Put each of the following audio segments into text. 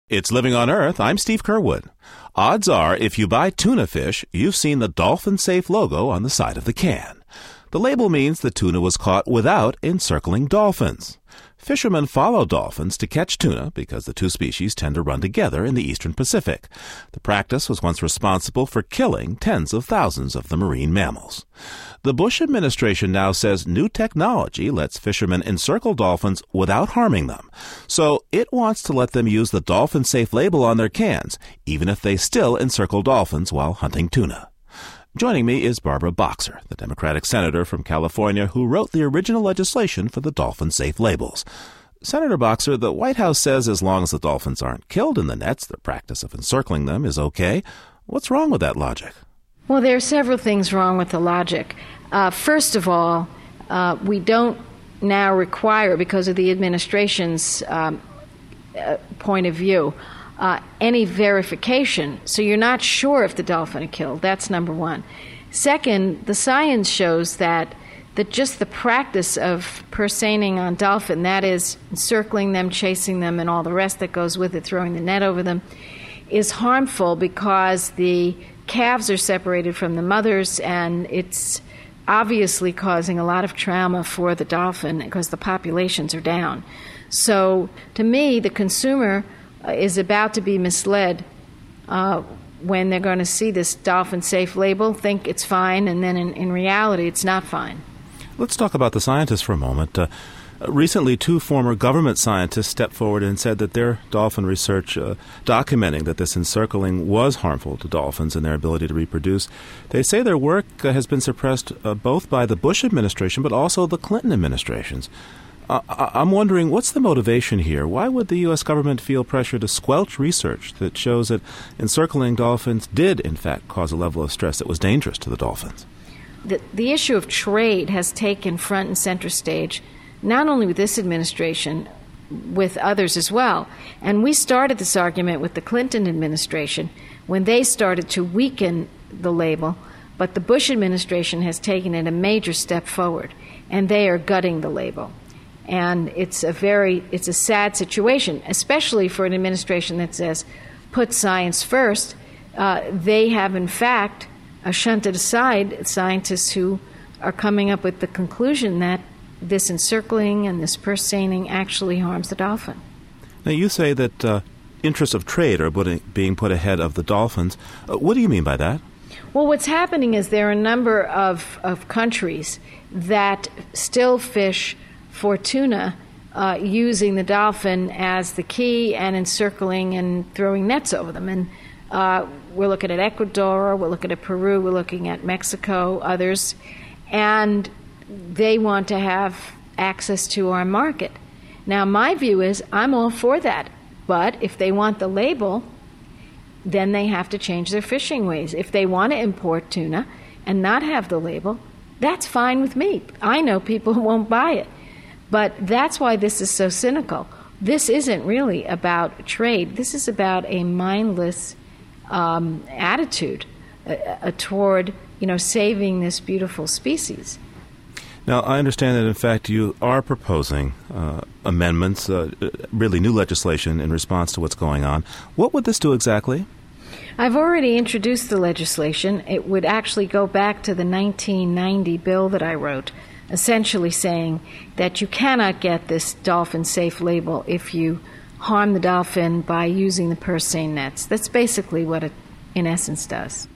It's Living on Earth. I'm Steve Curwood. Odds are, if you buy tuna fish, you've seen the Dolphin Safe logo on the side of the can. The label means the tuna was caught without encircling dolphins. Fishermen follow dolphins to catch tuna because the two species tend to run together in the eastern Pacific. The practice was once responsible for killing tens of thousands of the marine mammals. The Bush administration now says new technology lets fishermen encircle dolphins without harming them. So it wants to let them use the Dolphin Safe label on their cans, even if they still encircle dolphins while hunting tuna. Joining me is Barbara Boxer, the Democratic senator from California who wrote the original legislation for the Dolphin Safe labels. Senator Boxer, the White House says as long as the dolphins aren't killed in the nets, the practice of encircling them is okay. What's wrong with that logic? Well, there are several things wrong with the logic. First of all, we don't now require, because of the administration's point of view, any verification. So you're not sure if the dolphin are killed. That's number one. Second, the science shows that just the practice of purse-seining on dolphin, that is encircling them, chasing them, and all the rest that goes with it, throwing the net over them, is harmful because the calves are separated from the mothers, and it's obviously causing a lot of trauma for the dolphin because the populations are down. So to me, the consumer is about to be misled when they're going to see this Dolphin Safe label, think it's fine, and then in reality it's not fine. Let's talk about the scientists for a moment. Recently, two former government scientists stepped forward and said that their dolphin research documenting that this encircling was harmful to dolphins and their ability to reproduce. They say their work has been suppressed both by the Bush administration but also the Clinton administrations. I'm wondering, what's the motivation here? Why would the U.S. government feel pressure to squelch research that shows that encircling dolphins did, in fact, cause a level of stress that was dangerous to the dolphins? The issue of trade has taken front and center stage, not only with this administration, with others as well. And we started this argument with the Clinton administration when they started to weaken the label, but the Bush administration has taken it a major step forward, and they are gutting the label. And it's a sad situation, especially for an administration that says, put science first. They have, in fact, shunted aside scientists who are coming up with the conclusion that this encircling and this purse-seining actually harms the dolphin. Now, you say that interests of trade are being put ahead of the dolphins. What do you mean by that? Well, what's happening is there are a number of countries that still fish for tuna using the dolphin as the key and encircling and throwing nets over them. And we're looking at Ecuador, we're looking at Peru, we're looking at Mexico, others. And they want to have access to our market. Now, my view is I'm all for that. But if they want the label, then they have to change their fishing ways. If they want to import tuna and not have the label, that's fine with me. I know people who won't buy it. But that's why this is so cynical. This isn't really about trade. This is about a mindless attitude toward, saving this beautiful species. Now, I understand that, in fact, you are proposing amendments, really new legislation in response to what's going on. What would this do exactly? I've already introduced the legislation. It would actually go back to the 1990 bill that I wrote, essentially saying that you cannot get this Dolphin Safe label if you harm the dolphin by using the purse-seine nets. That's basically what it, in essence, does.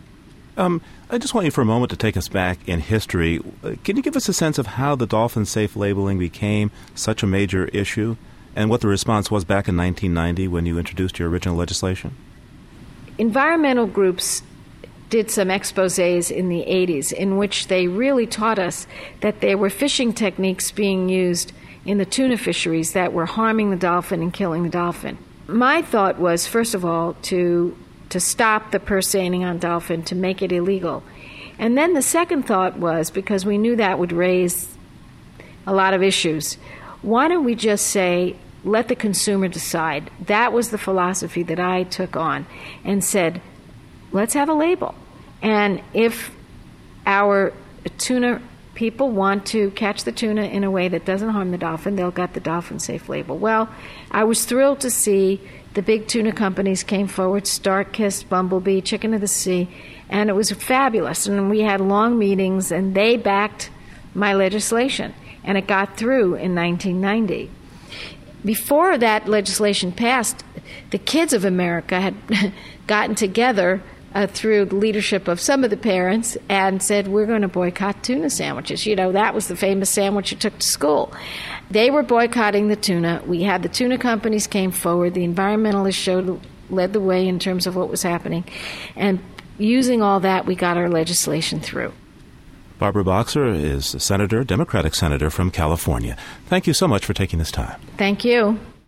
I just want you for a moment to take us back in history. Can you give us a sense of how the Dolphin Safe labeling became such a major issue and what the response was back in 1990 when you introduced your original legislation? Environmental groups did some exposés in the 80s in which they really taught us that there were fishing techniques being used in the tuna fisheries that were harming the dolphin and killing the dolphin. My thought was, first of all, to stop the purse-seining on dolphin, to make it illegal. And then the second thought was, because we knew that would raise a lot of issues, why don't we just say, let the consumer decide? That was the philosophy that I took on and said, let's have a label. And if our tuna people want to catch the tuna in a way that doesn't harm the dolphin, they'll get the Dolphin Safe label. Well, I was thrilled to see the big tuna companies came forward, Starkist, Bumblebee, Chicken of the Sea, and it was fabulous. And we had long meetings, and they backed my legislation, and it got through in 1990. Before that legislation passed, the kids of America had gotten together through the leadership of some of the parents and said, we're going to boycott tuna sandwiches. You know, that was the famous sandwich you took to school. They were boycotting the tuna. We had the tuna companies came forward. The environmentalists led the way in terms of what was happening. And using all that, we got our legislation through. Barbara Boxer is a senator, Democratic senator from California. Thank you so much for taking this time. Thank you.